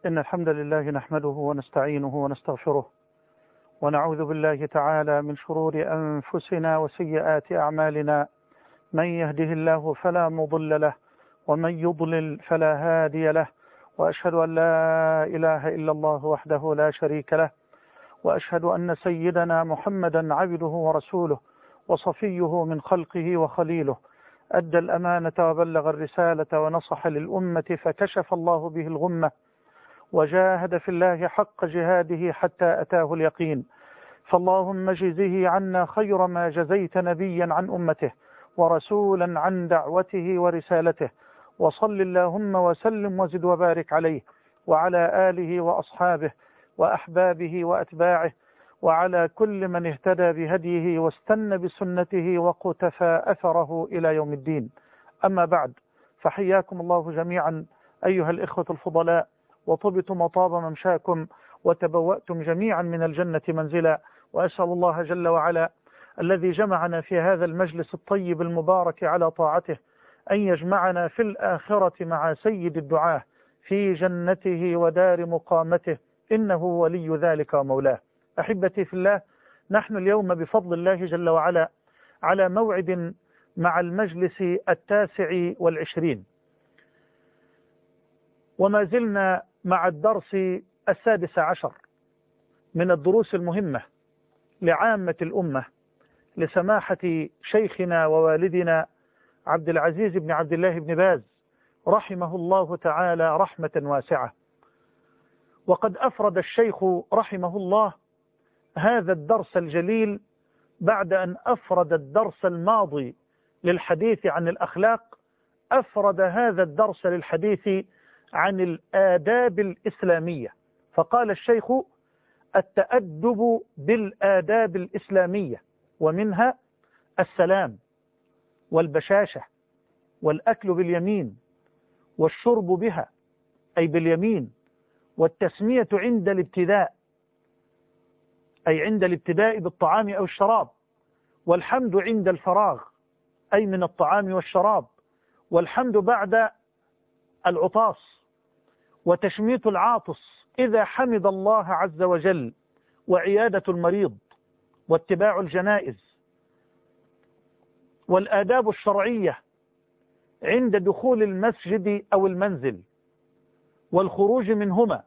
إن الحمد لله نحمده ونستعينه ونستغفره ونعوذ بالله تعالى من شرور أنفسنا وسيئات أعمالنا. من يهده الله فلا مضل له ومن يضلل فلا هادي له، وأشهد أن لا إله إلا الله وحده لا شريك له، وأشهد أن سيدنا محمدا عبده ورسوله وصفيه من خلقه وخليله، أدى الأمانة وبلغ الرسالة ونصح للأمة فكشف الله به الغمة، وجاهد في الله حق جهاده حتى أتاه اليقين. فاللهم اجزه عنا خير ما جزيت نبيا عن أمته ورسولا عن دعوته ورسالته، وصل اللهم وسلم وزد وبارك عليه وعلى آله وأصحابه وأحبابه وأتباعه وعلى كل من اهتدى بهديه واستنى بسنته وقتفى أثره إلى يوم الدين. أما بعد، فحياكم الله جميعا أيها الإخوة الفضلاء، وطبتم وطاب ممشاكم وتبوأتم جميعا من الجنة منزلا. وأسأل الله جل وعلا الذي جمعنا في هذا المجلس الطيب المبارك على طاعته أن يجمعنا في الآخرة مع سيد الدعاة في جنته ودار مقامته، إنه ولي ذلك ومولاه. أحبتي في الله، نحن اليوم بفضل الله جل وعلا على موعد مع المجلس 29، وما زلنا مع الدرس 16 من الدروس المهمة لعامة الأمة، لسماحة شيخنا ووالدنا عبد العزيز بن عبد الله بن باز رحمه الله تعالى رحمة واسعة. وقد أفرد الشيخ رحمه الله هذا الدرس الجليل بعد أن أفرد الدرس الماضي للحديث عن الأخلاق، أفرد هذا الدرس للحديث عن الآداب الإسلامية. فقال الشيخ: التأدب بالآداب الإسلامية، ومنها السلام والبشاشة والأكل باليمين والشرب بها أي باليمين، والتسمية عند الابتداء أي عند الابتداء بالطعام أو الشراب، والحمد عند الفراغ أي من الطعام والشراب، والحمد بعد العطاس، وتشميت العاطس إذا حمد الله عز وجل، وعيادة المريض، واتباع الجنائز، والآداب الشرعية عند دخول المسجد أو المنزل والخروج منهما،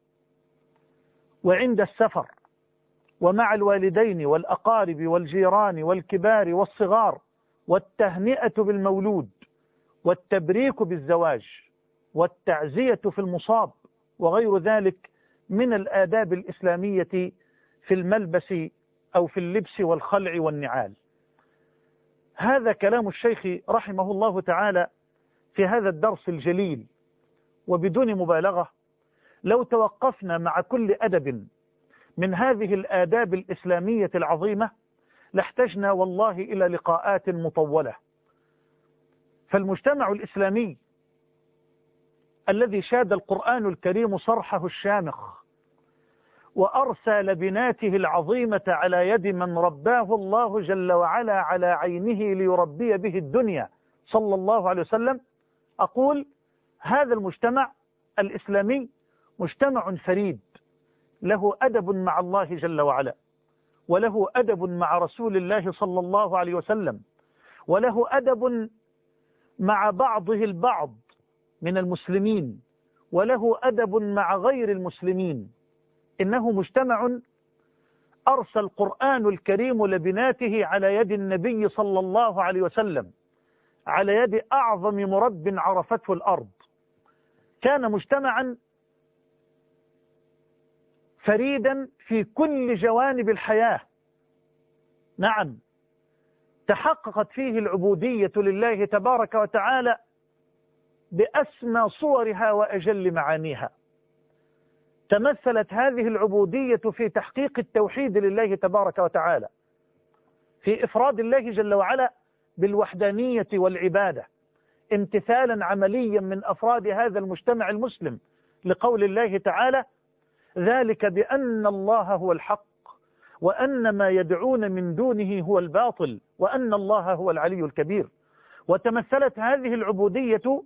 وعند السفر، ومع الوالدين والأقارب والجيران والكبار والصغار، والتهنئة بالمولود، والتبريك بالزواج، والتعزية في المصاب، وغير ذلك من الآداب الإسلامية في الملبس أو في اللبس والخلع والنعال. هذا كلام الشيخ رحمه الله تعالى في هذا الدرس الجليل. وبدون مبالغة، لو توقفنا مع كل أدب من هذه الآداب الإسلامية العظيمة لاحتجنا والله إلى لقاءات مطولة. فالمجتمع الإسلامي الذي شاد القرآن الكريم صرحه الشامخ وأرسى لبناته العظيمة على يد من رباه الله جل وعلا على عينه ليربي به الدنيا صلى الله عليه وسلم، أقول هذا المجتمع الإسلامي مجتمع فريد، له أدب مع الله جل وعلا، وله أدب مع رسول الله صلى الله عليه وسلم، وله أدب مع بعضه البعض من المسلمين، وله أدب مع غير المسلمين. إنه مجتمع أرسى القرآن الكريم لبناته على يد النبي صلى الله عليه وسلم، على يد أعظم مرب عرفته الأرض. كان مجتمعا فريدا في كل جوانب الحياة. نعم، تحققت فيه العبودية لله تبارك وتعالى بأسمى صورها وأجل معانيها. تمثلت هذه العبودية في تحقيق التوحيد لله تبارك وتعالى، في إفراد الله جل وعلا بالوحدانية والعبادة، امتثالا عمليا من أفراد هذا المجتمع المسلم لقول الله تعالى: ذلك بأن الله هو الحق وأن ما يدعون من دونه هو الباطل وأن الله هو العلي الكبير. وتمثلت هذه العبودية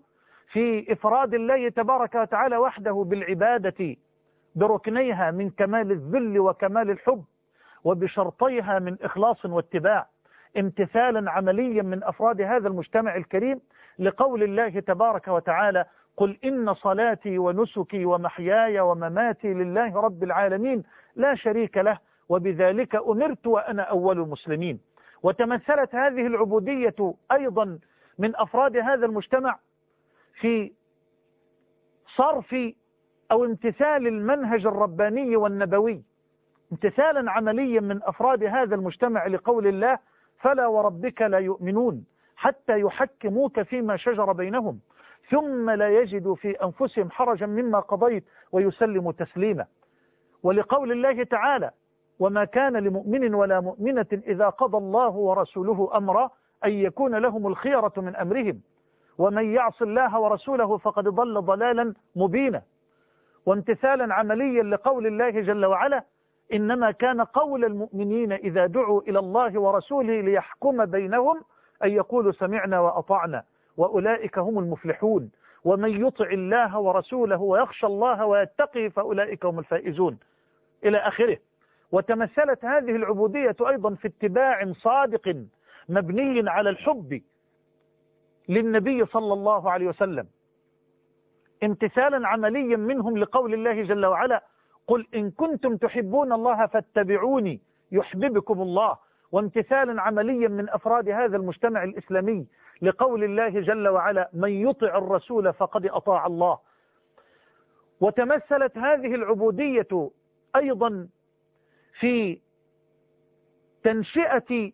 في إفراد الله تبارك وتعالى وحده بالعبادة بركنيها من كمال الذل وكمال الحب، وبشرطيها من إخلاص واتباع، امتثالا عمليا من أفراد هذا المجتمع الكريم لقول الله تبارك وتعالى: قل إن صلاتي ونسكي ومحياي ومماتي لله رب العالمين لا شريك له وبذلك أمرت وأنا أول المسلمين. وتمثلت هذه العبودية أيضا من أفراد هذا المجتمع في صرف أو امتثال المنهج الرباني والنبوي، امتثالا عمليا من أفراد هذا المجتمع لقول الله: فلا وربك لا يؤمنون حتى يحكموك فيما شجر بينهم ثم لا يجدوا في أنفسهم حرجا مما قضيت ويسلموا تسليما. ولقول الله تعالى: وما كان لمؤمن ولا مؤمنة إذا قضى الله ورسوله أمرا أن يكون لهم الخيرة من أمرهم ومن يعص الله ورسوله فقد ضل ضلالا مبينا. وامتثالا عمليا لقول الله جل وعلا: إنما كان قول المؤمنين إذا دعوا إلى الله ورسوله ليحكم بينهم أن يقولوا سمعنا وأطعنا وأولئك هم المفلحون ومن يطع الله ورسوله ويخشى الله ويتقي فأولئك هم الفائزون إلى آخره. وتمثلت هذه العبودية أيضا في اتباع صادق مبني على الحب للنبي صلى الله عليه وسلم، امتثالا عمليا منهم لقول الله جل وعلا: قل إن كنتم تحبون الله فاتبعوني يحببكم الله. وامتثالا عمليا من أفراد هذا المجتمع الإسلامي لقول الله جل وعلا: من يطع الرسول فقد أطاع الله. وتمثلت هذه العبودية أيضا في تنشئة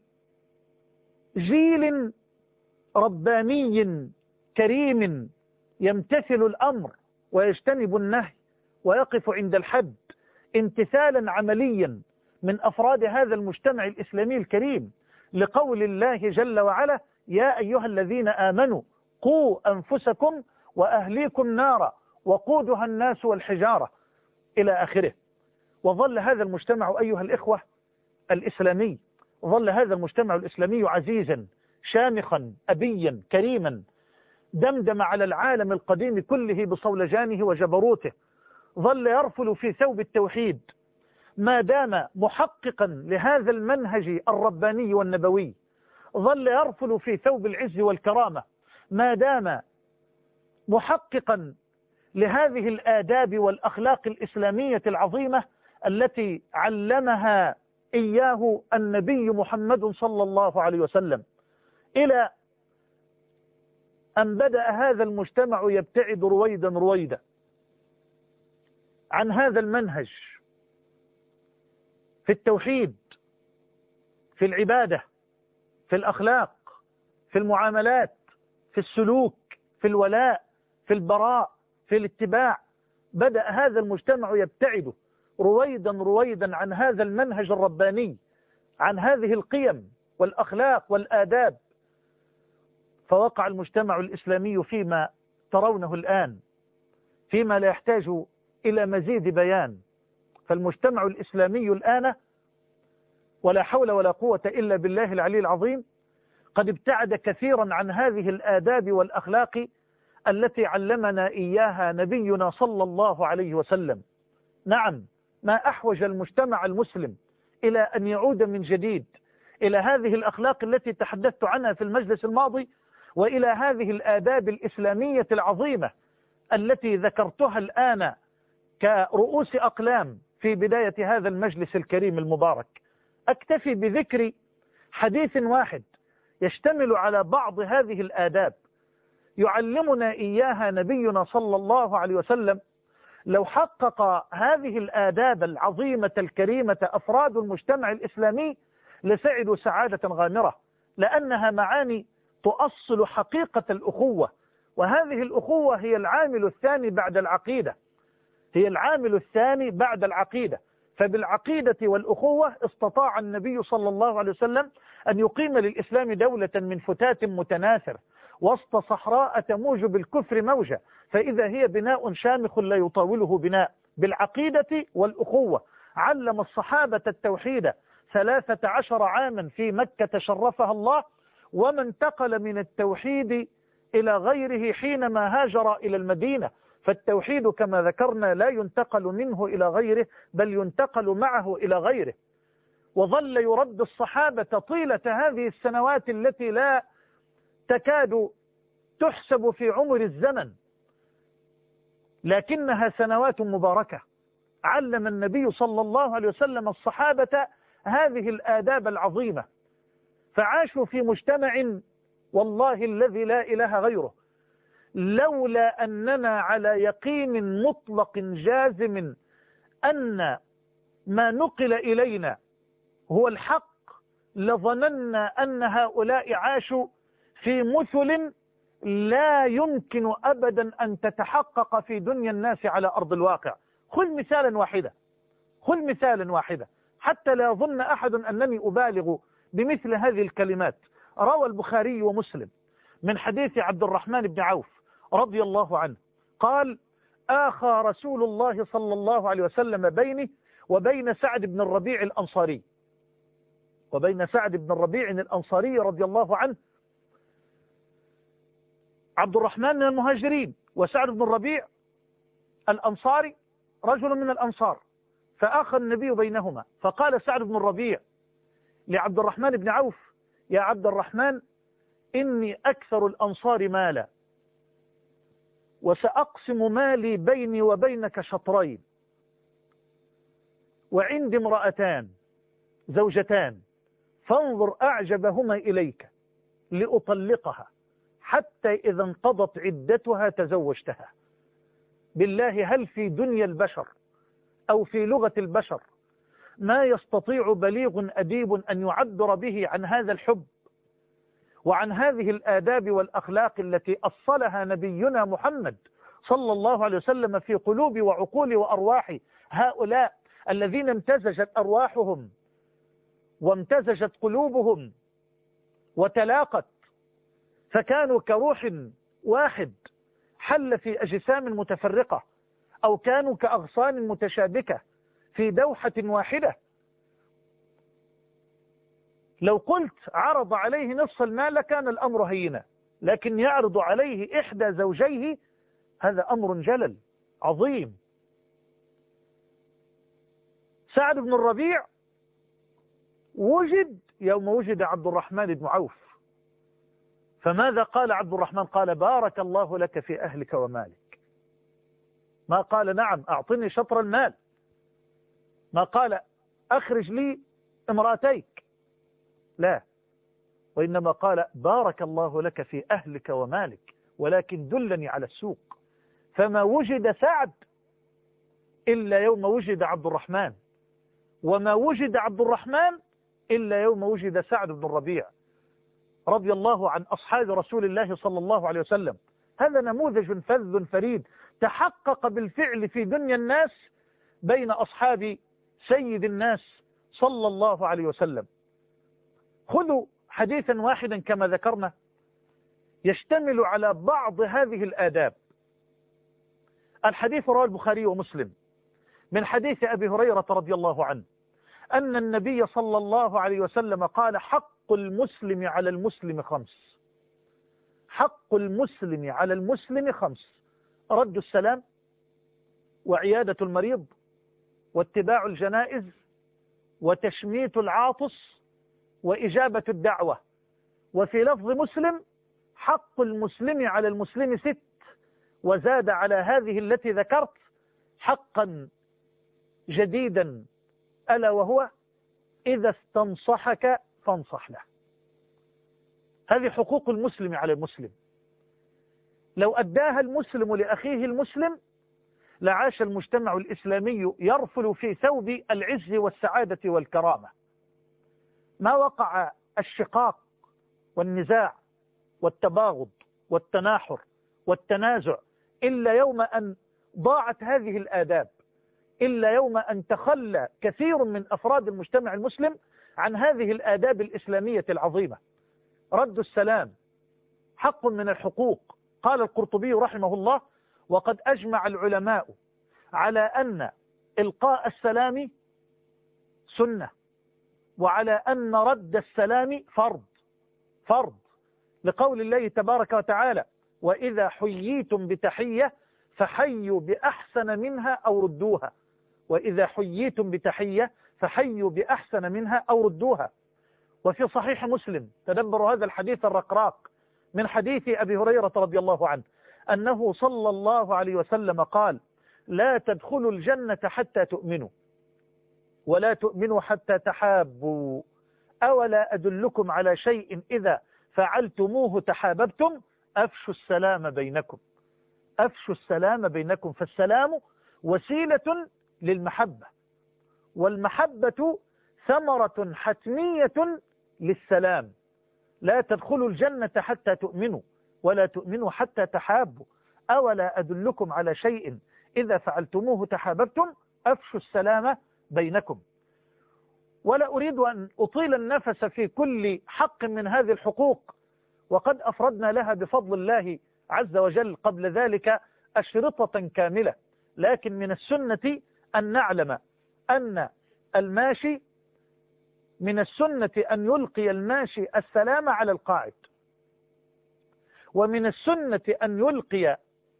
جيل رباني كريم يمتثل الأمر ويجتنب النهي ويقف عند الحد، امتثالا عمليا من أفراد هذا المجتمع الإسلامي الكريم لقول الله جل وعلا: يا أيها الذين آمنوا قوا أنفسكم وأهليكم نارا وقودها الناس والحجارة إلى آخره. وظل هذا المجتمع أيها الإخوة الإسلامي، ظل هذا المجتمع الإسلامي عزيزا شامخا أبيا كريما، دمدم على العالم القديم كله بصولجانه وجبروته، ظل يرفل في ثوب التوحيد ما دام محققا لهذا المنهج الرباني والنبوي، ظل يرفل في ثوب العز والكرامة ما دام محققا لهذه الآداب والأخلاق الإسلامية العظيمة التي علمها إياه النبي محمد صلى الله عليه وسلم، إلى أن بدأ هذا المجتمع يبتعد رويدا رويدا عن هذا المنهج في التوحيد، في العبادة، في الأخلاق، في المعاملات، في السلوك، في الولاء، في البراء، في الاتباع. بدأ هذا المجتمع يبتعد رويدا رويدا عن هذا المنهج الرباني، عن هذه القيم والأخلاق والآداب. فوقع المجتمع الإسلامي فيما ترونه الآن، فيما لا يحتاج إلى مزيد بيان. فالمجتمع الإسلامي الآن ولا حول ولا قوة إلا بالله العلي العظيم قد ابتعد كثيرا عن هذه الآداب والأخلاق التي علمنا إياها نبينا صلى الله عليه وسلم. نعم، ما أحوج المجتمع المسلم إلى أن يعود من جديد إلى هذه الأخلاق التي تحدثت عنها في المجلس الماضي، وإلى هذه الآداب الإسلامية العظيمة التي ذكرتها الآن كرؤوس أقلام في بداية هذا المجلس الكريم المبارك. أكتفي بذكر حديث واحد يشتمل على بعض هذه الآداب يعلمنا إياها نبينا صلى الله عليه وسلم. لو حقق هذه الآداب العظيمة الكريمة أفراد المجتمع الإسلامي لسعدوا سعادة غامرة، لأنها معاني تؤصل حقيقة الأخوة، وهذه الأخوة هي العامل الثاني بعد العقيدة، هي العامل الثاني بعد العقيدة. فبالعقيدة والأخوة استطاع النبي صلى الله عليه وسلم أن يقيم للإسلام دولة من فتات متناثر وسط صحراء تموج بالكفر موجة، فإذا هي بناء شامخ لا يطاوله بناء. بالعقيدة والأخوة علم الصحابة التوحيد 13 عاما في مكة شرفها الله، وما انتقل من التوحيد إلى غيره حينما هاجر إلى المدينة. فالتوحيد كما ذكرنا لا ينتقل منه إلى غيره، بل ينتقل معه إلى غيره. وظل يرد الصحابة طيلة هذه السنوات التي لا تكاد تحسب في عمر الزمن، لكنها سنوات مباركة. علم النبي صلى الله عليه وسلم الصحابة هذه الآداب العظيمة، فعاشوا في مجتمع والله الذي لا إله غيره، لولا أننا على يقين مطلق جازم أن ما نقل إلينا هو الحق لظننا أن هؤلاء عاشوا في مثل لا يمكن أبدا أن تتحقق في دنيا الناس على أرض الواقع. خذ مثالا واحدا حتى لا يظن أحد أنني أبالغ بمثل هذه الكلمات. روى البخاري ومسلم من حديث عبد الرحمن بن عوف رضي الله عنه قال: آخى رسول الله صلى الله عليه وسلم بيني وبين سعد بن الربيع الأنصاري رضي الله عنه. عبد الرحمن من المهاجرين، وسعد بن الربيع الأنصاري رجل من الأنصار، فآخى النبي بينهما، فقال سعد بن الربيع لعبد الرحمن بن عوف: يا عبد الرحمن، إني أكثر الأنصار مالا، وسأقسم مالي بيني وبينك شطرين، وعندي امرأتان زوجتان، فانظر أعجبهما إليك لأطلقها، حتى إذا انقضت عدتها تزوجتها. بالله، هل في دنيا البشر أو في لغة البشر ما يستطيع بليغ أديب أن يعبر به عن هذا الحب وعن هذه الآداب والأخلاق التي أصلها نبينا محمد صلى الله عليه وسلم في قلوب وعقول وأرواح هؤلاء الذين امتزجت أرواحهم وامتزجت قلوبهم وتلاقت، فكانوا كروح واحد حل في أجسام متفرقة، أو كانوا كأغصان متشابكة في دوحة واحدة. لو قلت عرض عليه نصف المال كان الأمر هينا، لكن يعرض عليه إحدى زوجيه، هذا أمر جلل عظيم. سعد بن الربيع وجد يوم وجد عبد الرحمن بن عوف، فماذا قال عبد الرحمن؟ قال: بارك الله لك في أهلك ومالك. ما قال: نعم أعطني شطر المال، ما قال: أخرج لي امرأتيك، لا، وإنما قال: بارك الله لك في أهلك ومالك، ولكن دلني على السوق. فما وجد سعد إلا يوم وجد عبد الرحمن، وما وجد عبد الرحمن إلا يوم وجد سعد بن الربيع رضي الله عن أصحاب رسول الله صلى الله عليه وسلم. هذا نموذج فذ فريد تحقق بالفعل في دنيا الناس بين أصحاب سيد الناس صلى الله عليه وسلم. خذوا حديثا واحدا كما ذكرنا يشتمل على بعض هذه الآداب. الحديث رواه البخاري ومسلم من حديث أبي هريرة رضي الله عنه أن النبي صلى الله عليه وسلم قال: حق المسلم على المسلم خمس. حق المسلم على المسلم خمس: رد السلام، وعيادة المريض، واتباع الجنائز، وتشميت العاطس، وإجابة الدعوة. وفي لفظ مسلم: حق المسلم على المسلم ست، وزاد على هذه التي ذكرت حقا جديدا، ألا وهو: إذا استنصحك فانصح له. هذه حقوق المسلم على المسلم، لو أداها المسلم لأخيه المسلم لعاش المجتمع الإسلامي يرفل في ثوب العز والسعادة والكرامة. ما وقع الشقاق والنزاع والتباغض والتناحر والتنازع إلا يوم أن ضاعت هذه الآداب، إلا يوم أن تخلى كثير من أفراد المجتمع المسلم عن هذه الآداب الإسلامية العظيمة. رد السلام حق من الحقوق. قال القرطبي رحمه الله: وقد أجمع العلماء على أن إلقاء السلام سنة، وعلى أن رد السلام فرض، لقول الله تبارك وتعالى: وإذا حييتم بتحية فحيوا بأحسن منها أو ردوها. وإذا حييتم بتحية فحيوا بأحسن منها أو ردوها. وفي صحيح مسلم، تدبروا هذا الحديث الرقراق، من حديث أبي هريرة رضي الله عنه أنه صلى الله عليه وسلم قال: لا تدخلوا الجنة حتى تؤمنوا، ولا تؤمنوا حتى تحابوا، أولا أدلكم على شيء إذا فعلتموه تحاببتم؟ أفشوا السلام بينكم. أفشوا السلام بينكم. فالسلام وسيلة للمحبة، والمحبة ثمرة حتمية للسلام. لا تدخلوا الجنة حتى تؤمنوا، ولا تؤمنوا حتى تحابوا، أولا أدلكم على شيء إذا فعلتموه تحاببتم؟ أفشوا السلام بينكم. ولا أريد أن أطيل النفس في كل حق من هذه الحقوق، وقد أفردنا لها بفضل الله عز وجل قبل ذلك أشرطة كاملة، لكن من السنة أن نعلم أن الماشي، من السنة أن يلقي الماشي السلام على القاعد، ومن السنة أن يلقي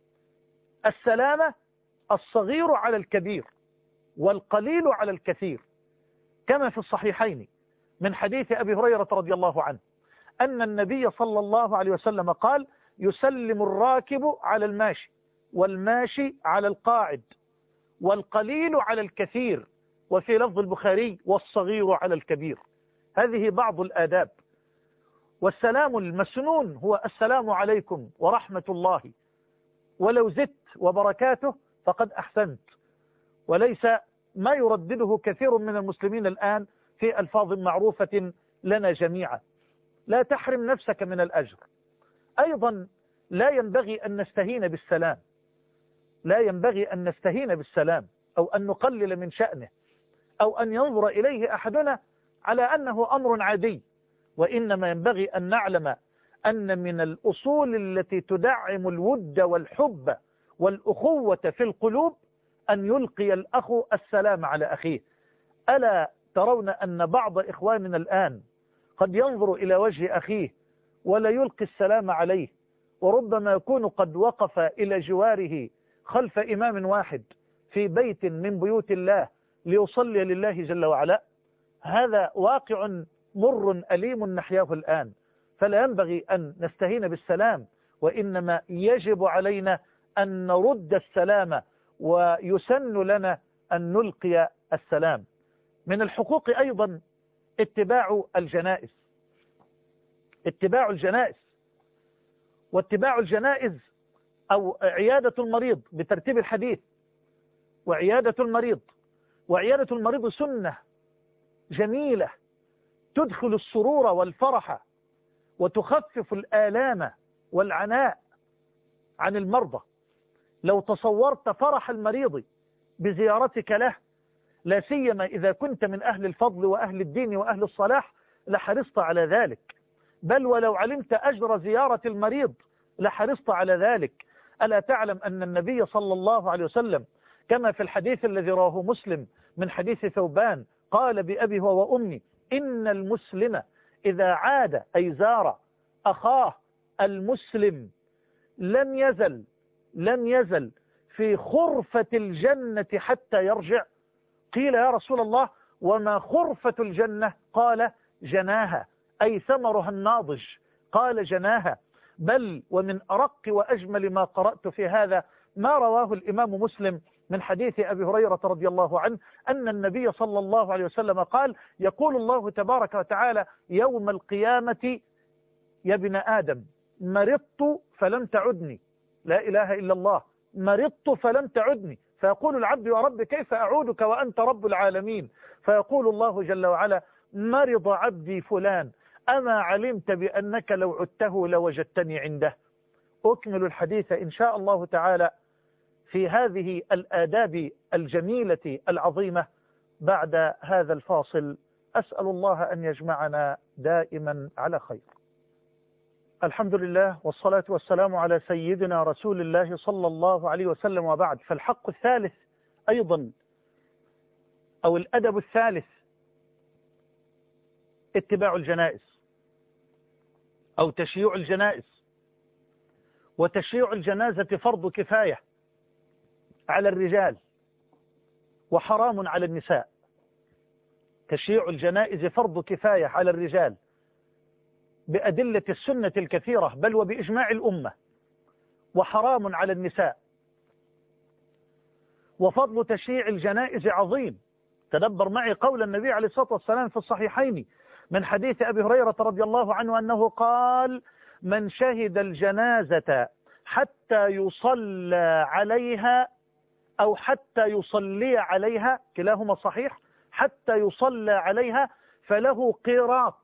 السلام الصغير على الكبير والقليل على الكثير، كما في الصحيحين من حديث أبي هريرة رضي الله عنه أن النبي صلى الله عليه وسلم قال: يسلم الراكب على الماشي، والماشي على القاعد، والقليل على الكثير، وفي لفظ البخاري: والصغير على الكبير. هذه بعض الآداب. والسلام المسنون هو السلام عليكم ورحمة الله، ولو زدت وبركاته فقد أحسنت، وليس ما يردده كثير من المسلمين الآن في ألفاظ معروفة لنا جميعا. لا تحرم نفسك من الأجر. أيضا لا ينبغي أن نستهين بالسلام، لا ينبغي أن نستهين بالسلام أو أن نقلل من شأنه، أو أن ينظر إليه أحدنا على أنه أمر عادي، وإنما ينبغي أن نعلم أن من الأصول التي تدعم الود والحب والأخوة في القلوب أن يلقي الأخ السلام على أخيه. ألا ترون أن بعض إخواننا الآن قد ينظر إلى وجه أخيه ولا يلقي السلام عليه، وربما يكون قد وقف إلى جواره خلف إمام واحد في بيت من بيوت الله ليصلي لله جل وعلا. هذا واقع مر أليم نحياه الآن، فلا ينبغي أن نستهين بالسلام، وإنما يجب علينا أن نرد السلام، ويسن لنا أن نلقي السلام. من الحقوق أيضا اتباع الجنائز. اتباع الجنائز، واتباع الجنائز أو عيادة المريض بترتيب الحديث، وعيادة المريض سنة جميلة تدخل السرور والفرح وتخفف الآلام والعناء عن المرضى. لو تصورت فرح المريض بزيارتك له، لا سيما إذا كنت من أهل الفضل وأهل الدين وأهل الصلاح، لحرصت على ذلك، بل ولو علمت أجر زيارة المريض لحرصت على ذلك. ألا تعلم أن النبي صلى الله عليه وسلم كما في الحديث الذي رواه مسلم من حديث ثوبان قال بأبي هو وأمي: إن المسلم إذا عاد أي زار أخاه المسلم لم يزل في خرفة الجنة حتى يرجع. قيل يا رسول الله وما خرفة الجنة؟ قال: جناها، أي ثمرها الناضج. قال: جناها. بل ومن أرق وأجمل ما قرأت في هذا ما رواه الإمام مسلم من حديث أبي هريرة رضي الله عنه أن النبي صلى الله عليه وسلم قال: يقول الله تبارك وتعالى يوم القيامة: يا ابن آدم مرضت فلم تعدني. لا إله إلا الله، مرضت فلم تعدني. فيقول العبد: يا رب كيف أعودك وأنت رب العالمين؟ فيقول الله جل وعلا: مرض عبدي فلان، أما علمت بأنك لو عدته لوجدتني عنده. أكمل الحديث إن شاء الله تعالى في هذه الآداب الجميلة العظيمة بعد هذا الفاصل. أسأل الله أن يجمعنا دائما على خير. الحمد لله، والصلاة والسلام على سيدنا رسول الله صلى الله عليه وسلم، وبعد. فالحق الثالث أيضا أو الأدب الثالث اتباع الجنائز أو تشييع الجنائز. وتشييع الجنازة فرض كفاية على الرجال وحرام على النساء. تشييع الجنائز فرض كفاية على الرجال بأدلة السنة الكثيرة بل وبإجماع الأمة، وحرام على النساء. وفضل تشييع الجنائز عظيم. تدبر معي قول النبي عليه الصلاة والسلام في الصحيحين من حديث أبي هريرة رضي الله عنه أنه قال: من شهد الجنازة حتى يصلى عليها أو حتى يصلي عليها، كلاهما صحيح، حتى يصلى عليها فله قيراط.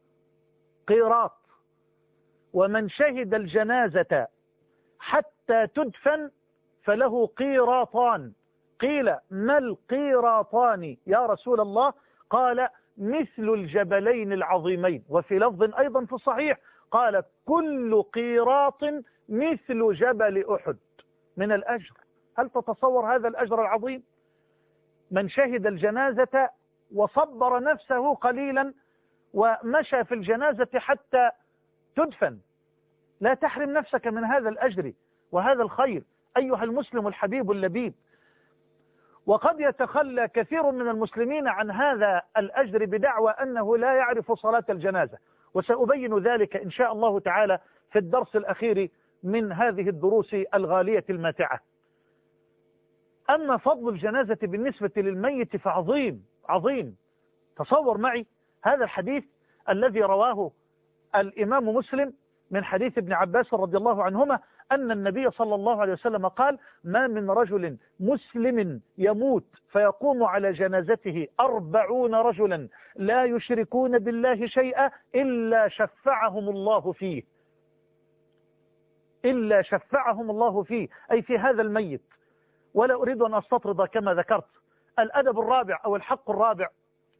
ومن شهد الجنازة حتى تدفن فله قيراطان. قيل: ما القيراطان يا رسول الله؟ قال: مثل الجبلين العظيمين. وفي لفظ أيضا في الصحيح قال: كل قيراط مثل جبل أحد من الأجر. هل تتصور هذا الأجر العظيم؟ من شهد الجنازة وصبر نفسه قليلا ومشى في الجنازة حتى تدفن، لا تحرم نفسك من هذا الأجر وهذا الخير أيها المسلم الحبيب اللبيب. وقد يتخلى كثير من المسلمين عن هذا الأجر بدعوى أنه لا يعرف صلاة الجنازة، وسأبين ذلك إن شاء الله تعالى في الدرس الأخير من هذه الدروس الغالية الماتعة. أما فضل الجنازة بالنسبة للميت فعظيم عظيم. تصور معي هذا الحديث الذي رواه الإمام مسلم من حديث ابن عباس رضي الله عنهما أن النبي صلى الله عليه وسلم قال: ما من رجل مسلم يموت فيقوم على جنازته 40 رجلا لا يشركون بالله شيئا إلا شفعهم الله فيه. إلا شفعهم الله فيه، أي في هذا الميت. ولا أريد أن أستطرد كما ذكرت. الأدب الرابع أو الحق الرابع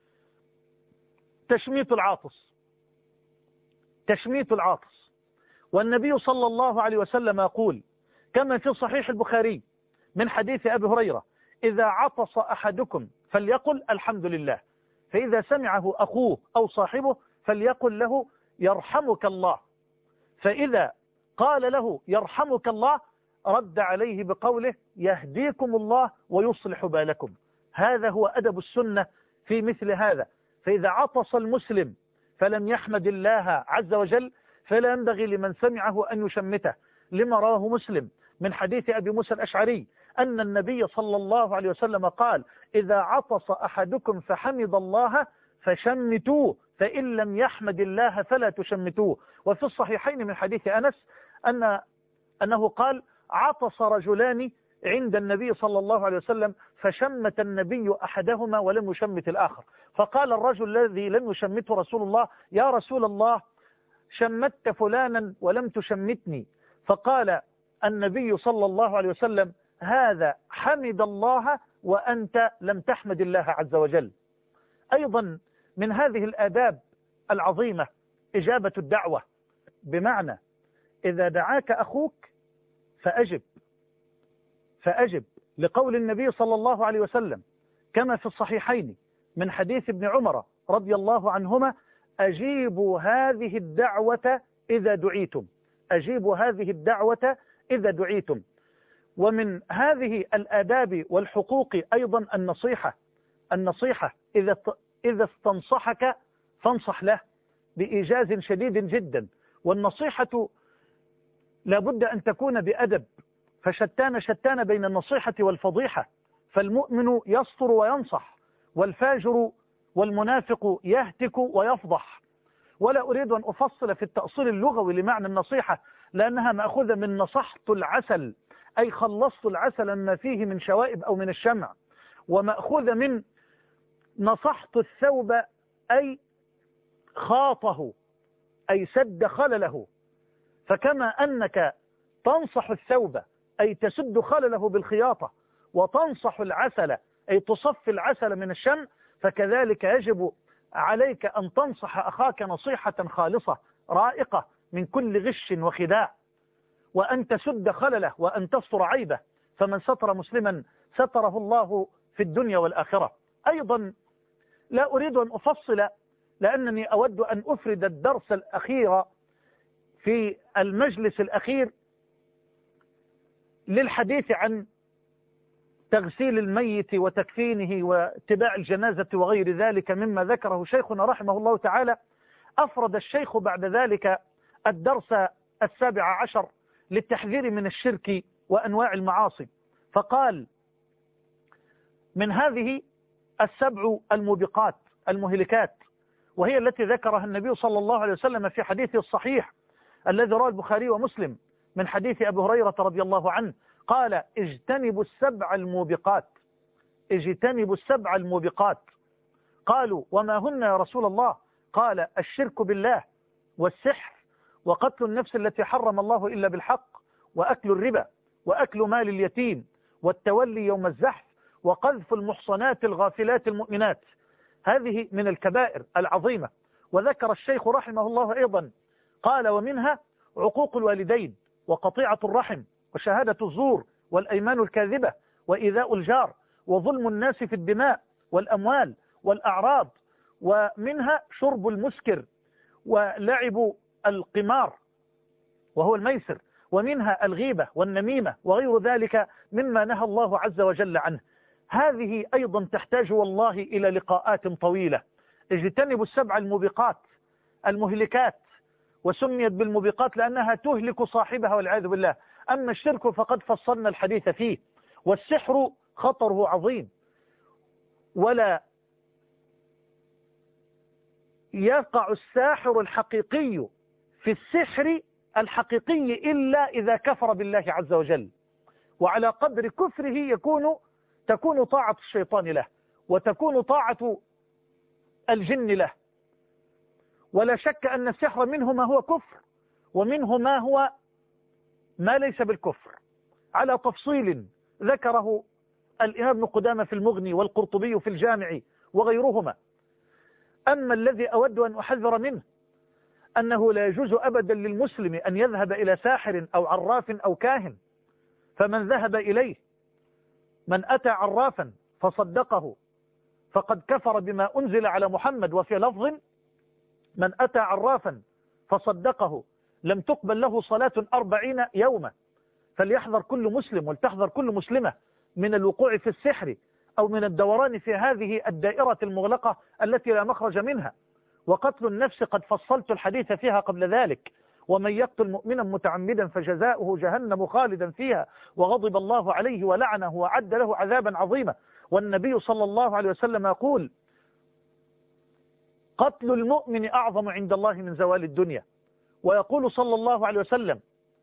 تشميت العاطس. تشميت العاطس. والنبي صلى الله عليه وسلم يقول كما في صحيح البخاري من حديث أبي هريرة: إذا عطس أحدكم فليقل الحمد لله، فإذا سمعه أخوه أو صاحبه فليقل له يرحمك الله، فإذا قال له يرحمك الله رد عليه بقوله يهديكم الله ويصلح بالكم. هذا هو أدب السنة في مثل هذا. فإذا عطس المسلم فلم يحمد الله عز وجل فلا ينبغي لمن سمعه أن يشمته، لما رواه مسلم من حديث أبي موسى الأشعري أن النبي صلى الله عليه وسلم قال: إذا عطس أحدكم فحمد الله فشمتوه، فإن لم يحمد الله فلا تشمتوه. وفي الصحيحين من حديث أنس أنه قال: عطس رجلان عند النبي صلى الله عليه وسلم فشمت النبي أحدهما ولم يشمت الآخر، فقال الرجل الذي لم يشمته رسول الله: يا رسول الله، شمت فلانا ولم تشمتني. فقال النبي صلى الله عليه وسلم: هذا حمد الله وأنت لم تحمد الله عز وجل. أيضا من هذه الآداب العظيمة إجابة الدعوة، بمعنى إذا دعاك أخوك فأجب، لقول النبي صلى الله عليه وسلم كما في الصحيحين من حديث ابن عمر رضي الله عنهما: أجيبوا هذه الدعوة إذا دعيتم. أجيبوا هذه الدعوة إذا دعيتم. ومن هذه الآداب والحقوق أيضا النصيحة إذا استنصحك فانصح له بإيجاز شديد جدا. والنصيحة لابد أن تكون بأدب، فشتان بين النصيحة والفضيحة. فالمؤمن يستر وينصح، والفاجر والمنافق يهتك ويفضح. ولا أريد أن أفصل في التأصيل اللغوي لمعنى النصيحة، لأنها مأخوذة من نصحت العسل، أي خلصت العسل ما فيه من شوائب أو من الشمع، ومأخوذة من نصحت الثوب، أي خاطه، أي سد خلله. فكما أنك تنصح الثوب أي تسد خلله بالخياطة، وتنصح العسل أي تصفي العسل من الشمع، فكذلك يجب عليك أن تنصح أخاك نصيحة خالصة رائقة من كل غش وخداع، وأن تسد خلله وأن تستر عيبه. فمن ستر مسلما ستره الله في الدنيا والآخرة. أيضا لا أريد أن أفصل، لأنني أود أن أفرد الدرس الأخير في المجلس الأخير للحديث عن تغسيل الميت وتكفينه واتباع الجنازة وغير ذلك مما ذكره شيخنا رحمه الله تعالى، أفرد الشيخ بعد ذلك الدرس 17 للتحذير من الشرك وأنواع المعاصي، فقال: من هذه 7 الموبقات المهلكات، وهي التي ذكرها النبي صلى الله عليه وسلم في حديثه الصحيح الذي رواه البخاري ومسلم من حديث أبي هريرة رضي الله عنه، قال: اجتنبوا 7 الموبقات، اجتنبوا 7 الموبقات. قالوا: وما هن يا رسول الله؟ قال: الشرك بالله، والسحر، وقتل النفس التي حرم الله إلا بالحق، وأكل الربا، وأكل مال اليتيم، والتولي يوم الزحف، وقذف المحصنات الغافلات المؤمنات. هذه من الكبائر العظيمة. وذكر الشيخ رحمه الله أيضا قال: ومنها عقوق الوالدين، وقطيعة الرحم، وشهادة الزور، والأيمان الكاذبة، وإيذاء الجار، وظلم الناس في الدماء والأموال والأعراض. ومنها شرب المسكر، ولعب القمار وهو الميسر، ومنها الغيبة والنميمة وغير ذلك مما نهى الله عز وجل عنه. هذه أيضا تحتاج والله إلى لقاءات طويلة. اجتنبوا 7 الموبقات المهلكات، وسميت بالموبقات لأنها تهلك صاحبها والعياذ بالله. أما الشرك فقد فصلنا الحديث فيه، والسحر خطره عظيم، ولا يقع الساحر الحقيقي في السحر الحقيقي إلا إذا كفر بالله عز وجل، وعلى قدر كفره تكون طاعة الشيطان له، وتكون طاعة الجن له. ولا شك أن السحر منه ما هو كفر، ومنه ما ليس بالكفر، على تفصيل ذكره الإمام ابن قدامة في المغني، والقرطبي في الجامع وغيرهما. أما الذي أود أن أحذر منه أنه لا يجوز أبدا للمسلم أن يذهب إلى ساحر أو عراف أو كاهن، فمن ذهب إليه، من أتى عرافا فصدقه فقد كفر بما أنزل على محمد. وفي لفظ: من أتى عرافا فصدقه لم تقبل له صلاة 40 يوما. فليحذر كل مسلم ولتحذر كل مسلمة من الوقوع في السحر أو من الدوران في هذه الدائرة المغلقة التي لا مخرج منها. وقتل النفس قد فصلت الحديث فيها قبل ذلك: ومن يقتل مؤمنا متعمدا فجزاؤه جهنم خالدا فيها وغضب الله عليه ولعنه وأعد له عذابا عظيما. والنبي صلى الله عليه وسلم يقول: قتل المؤمن أعظم عند الله من زوال الدنيا. ويقول صلى الله عليه وسلم: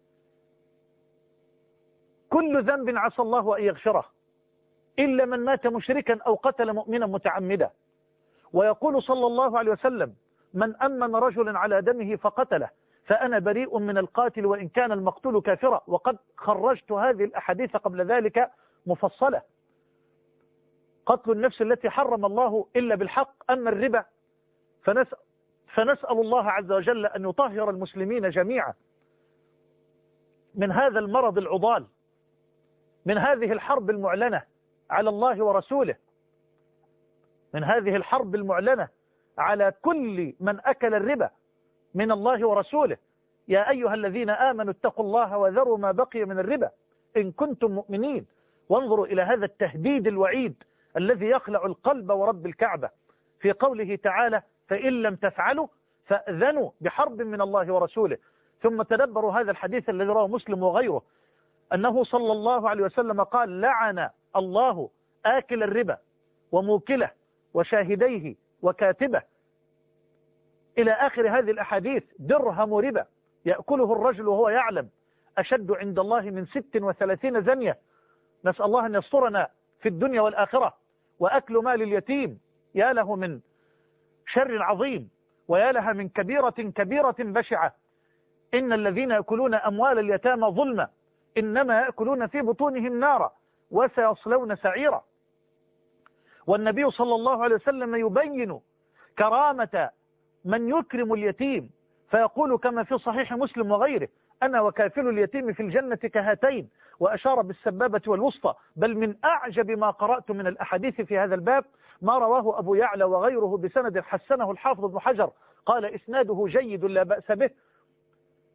كل ذنب عسى الله أن يغفره إلا من مات مشركا أو قتل مؤمنا متعمدا. ويقول صلى الله عليه وسلم: من أمن رجل على دمه فقتله فأنا بريء من القاتل وإن كان المقتول كافرا. وقد خرجت هذه الأحاديث قبل ذلك مفصلة. قتل النفس التي حرم الله إلا بالحق. أما الربا فنسأل الله عز وجل أن يطهر المسلمين جميعا من هذا المرض العضال، من هذه الحرب المعلنة على الله ورسوله، من هذه الحرب المعلنة على كل من أكل الربا من الله ورسوله. يا أيها الذين آمنوا اتقوا الله وذروا ما بقي من الربا إن كنتم مؤمنين. وانظروا إلى هذا التهديد الوعيد الذي يخلع القلب ورب الكعبة في قوله تعالى: فإن لم تفعلوا فأذنوا بحرب من الله ورسوله. ثم تدبروا هذا الحديث الذي رواه مسلم وغيره، أنه صلى الله عليه وسلم قال: لعن الله آكل الربا وموكله وشاهديه وكاتبه، إلى آخر هذه الأحاديث. درهم ربا يأكله الرجل وهو يعلم أشد عند الله من 36 زنية، نسأل الله أن يسترنا في الدنيا والآخرة. وأكل مال اليتيم يا له من شر عظيم، ويا لها من كبيرة بشعة. إن الذين يأكلون أموال اليتامى ظلما إنما يأكلون في بطونهم نارا وسيصلون سعيرا. والنبي صلى الله عليه وسلم يبين كرامة من يكرم اليتيم، فيقول كما في صحيح مسلم وغيره: أنا وكافل اليتيم في الجنة كهاتين، وأشار بالسبابة والوسطى. بل من أعجب ما قرأت من الأحاديث في هذا الباب ما رواه أبو يعلى وغيره بسند حسنه الحافظ ابن حجر، قال: إسناده جيد لا بأس به،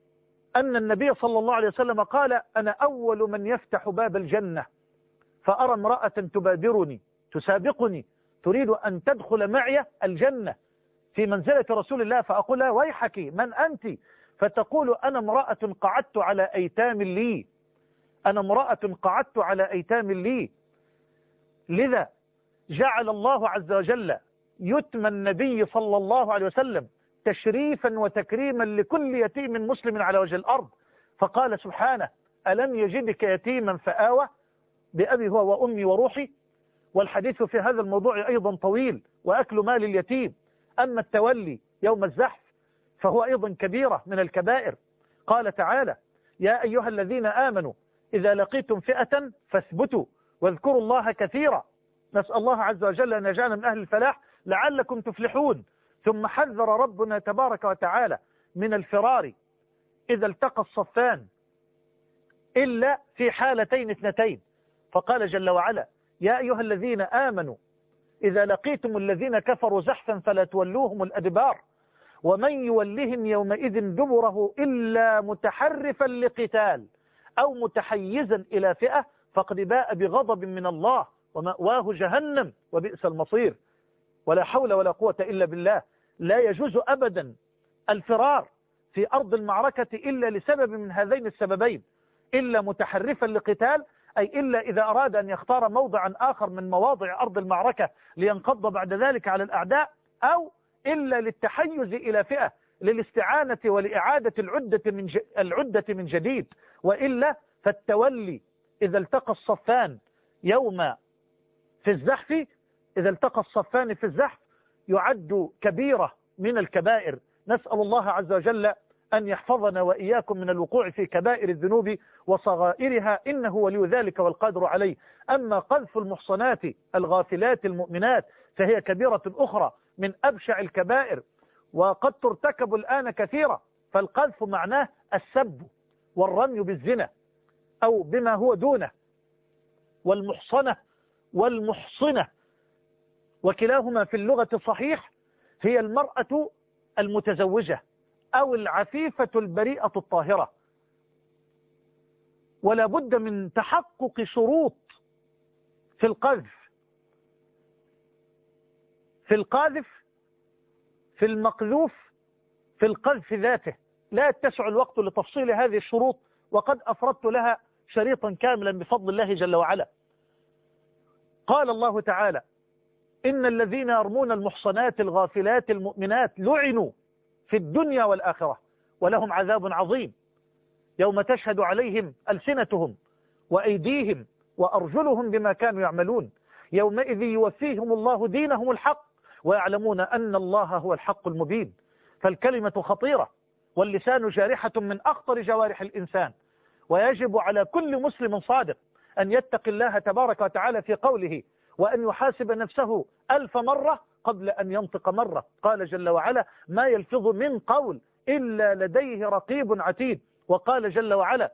أن النبي صلى الله عليه وسلم قال: أنا أول من يفتح باب الجنة، فأرى امرأة تبادرني تسابقني تريد أن تدخل معي الجنة في منزلة رسول الله، فأقول لها: ويحك، من أنت؟ فتقول: أنا امرأة قعدت على أيتام لي، أنا امرأة قعدت على أيتام لي. لذا جعل الله عز وجل يتم النبي صلى الله عليه وسلم تشريفا وتكريما لكل يتيم مسلم على وجه الأرض، فقال سبحانه: ألم يجدك يتيما فآوى، بأبي هو وأمي وروحي. والحديث في هذا الموضوع أيضا طويل، وأكل مال اليتيم. أما التولي يوم الزحف فهو أيضا كبيرة من الكبائر. قال تعالى: يا أيها الذين آمنوا إذا لقيتم فئة فاثبتوا واذكروا الله كثيرا. نسأل الله عز وجل أن يجعلنا من أهل الفلاح لعلكم تفلحون. ثم حذر ربنا تبارك وتعالى من الفرار إذا التقى الصفان إلا في حالتين اثنتين، فقال جل وعلا: يا أيها الذين آمنوا إذا لقيتم الذين كفروا زحفا فلا تولوهم الأدبار ومن يولهم يومئذ دبره إلا متحرفا لقتال أو متحيزا إلى فئة فقد باء بغضب من الله ومأواه جهنم وبئس المصير. ولا حول ولا قوة إلا بالله. لا يجوز أبدا الفرار في أرض المعركة إلا لسبب من هذين السببين: إلا متحرفا لقتال، أي إلا إذا أراد أن يختار موضعا آخر من مواضع أرض المعركة لينقض بعد ذلك على الأعداء، أو إلا للتحيز إلى فئة للاستعانة ولإعادة العدة من جديد. وإلا فالتولي إذا التقى الصفان يوم في الزحف، إذا التقى الصفان في الزحف يعد كبيرة من الكبائر. نسأل الله عز وجل أن يحفظنا وإياكم من الوقوع في كبائر الذنوب وصغائرها، إنه ولي ذلك والقادر عليه. أما قذف المحصنات الغافلات المؤمنات فهي كبيرة أخرى من أبشع الكبائر، وقد ترتكب الآن كثيرا. فالقذف معناه السب والرمي بالزنا أو بما هو دونه، والمحصنة والمحصنة وكلاهما في اللغة صحيح هي المرأة المتزوجة أو العفيفة البريئة الطاهرة. ولا بد من تحقق شروط في القذف، في القاذف، في المقذوف، في القذف ذاته. لا يتسع الوقت لتفصيل هذه الشروط، وقد أفردت لها شريطا كاملا بفضل الله جل وعلا. قال الله تعالى: إن الذين يرمون المحصنات الغافلات المؤمنات لعنوا في الدنيا والآخرة ولهم عذاب عظيم يوم تشهد عليهم ألسنتهم وأيديهم وأرجلهم بما كانوا يعملون يومئذ يوفيهم الله دينهم الحق ويعلمون أن الله هو الحق المبين. فالكلمة خطيرة، واللسان جارحة من أخطر جوارح الإنسان، ويجب على كل مسلم صادق أن يتقي الله تبارك وتعالى في قوله، وأن يحاسب نفسه 1000 مرة قبل أن ينطق مرة. قال جل وعلا: ما يلفظ من قول إلا لديه رقيب عتيد. وقال جل وعلا: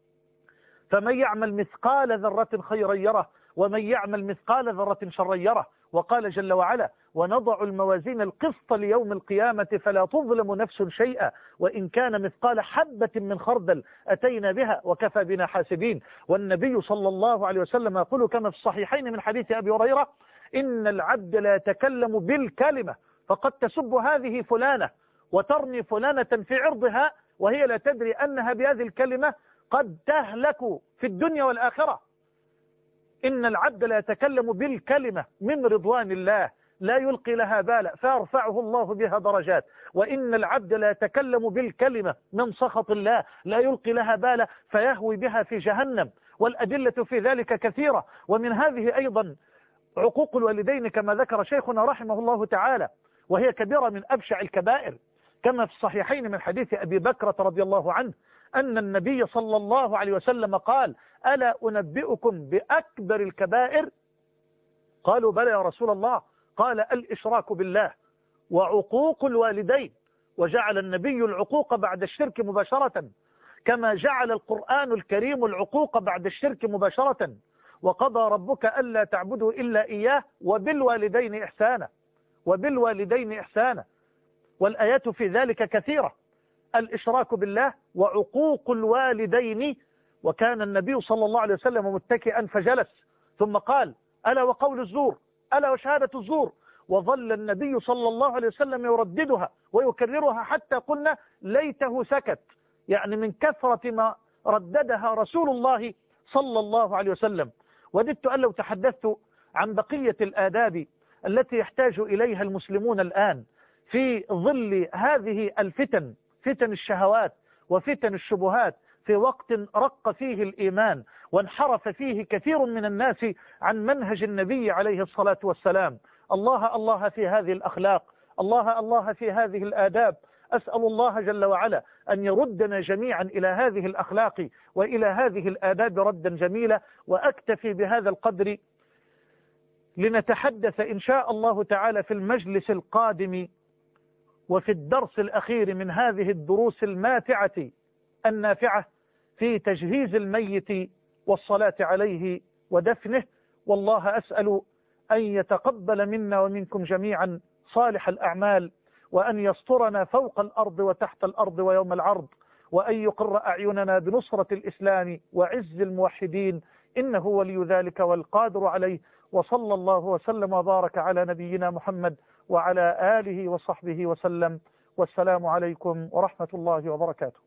فمن يعمل مثقال ذرة خيرا يره ومن يعمل مثقال ذرة شرا يره. وقال جل وعلا: ونضع الموازين القسط ليوم القيامة فلا تظلم نفس شيئا وإن كان مثقال حبة من خردل أتينا بها وكفى بنا حاسبين. والنبي صلى الله عليه وسلم يقول كما في الصحيحين من حديث أبي هريرة: إن العبد لا يتكلم بالكلمة فقد تسب هذه فلانة وترمي فلانة في عرضها وهي لا تدري أنها بهذه الكلمة قد تهلك في الدنيا والآخرة. إن العبد لا يتكلم بالكلمة من رضوان الله لا يلقي لها بالا فيرفعه الله بها درجات، وإن العبد لا يتكلم بالكلمة من سخط الله لا يلقي لها بالا فيهوي بها في جهنم. والأدلة في ذلك كثيرة، ومن هذه أيضا عقوق الوالدين كما ذكر شيخنا رحمه الله تعالى، وهي كبيرة من أبشع الكبائر، كما في الصحيحين من حديث أبي بكرة رضي الله عنه أن النبي صلى الله عليه وسلم قال: ألا أنبئكم بأكبر الكبائر؟ قالوا: بلى يا رسول الله. قال: الإشراك بالله وعقوق الوالدين. وجعل النبي العقوق بعد الشرك مباشرة، كما جعل القرآن الكريم العقوق بعد الشرك مباشرة. وقضى ربك ألا تعبدوا إلا إياه وبالوالدين إحسانا، وبالوالدين إحسانا. والآيات في ذلك كثيرة. الإشراك بالله وعقوق الوالدين. وكان النبي صلى الله عليه وسلم متكئا فجلس ثم قال: ألا وقول الزور، ألا وشهادة الزور. وظل النبي صلى الله عليه وسلم يرددها ويكررها حتى قلنا ليته سكت، يعني من كثرة ما رددها رسول الله صلى الله عليه وسلم. وددت أن لو تحدثت عن بقية الآداب التي يحتاج إليها المسلمون الآن في ظل هذه الفتن، فتن الشهوات وفتن الشبهات، في وقت رق فيه الإيمان وانحرف فيه كثير من الناس عن منهج النبي عليه الصلاة والسلام. الله الله في هذه الأخلاق، الله الله في هذه الآداب. أسأل الله جل وعلا أن يردنا جميعا إلى هذه الأخلاق وإلى هذه الآداب ردا جميلا. وأكتفي بهذا القدر لنتحدث إن شاء الله تعالى في المجلس القادم وفي الدرس الأخير من هذه الدروس الماتعة النافعة في تجهيز الميت والصلاة عليه ودفنه. والله أسأل أن يتقبل منا ومنكم جميعا صالح الأعمال، وأن يسترنا فوق الأرض وتحت الأرض ويوم العرض، وأن يقر أعيننا بنصرة الإسلام وعز الموحدين، إنه ولي ذلك والقادر عليه. وصلى الله وسلم وبارك على نبينا محمد وعلى آله وصحبه وسلم. والسلام عليكم ورحمة الله وبركاته.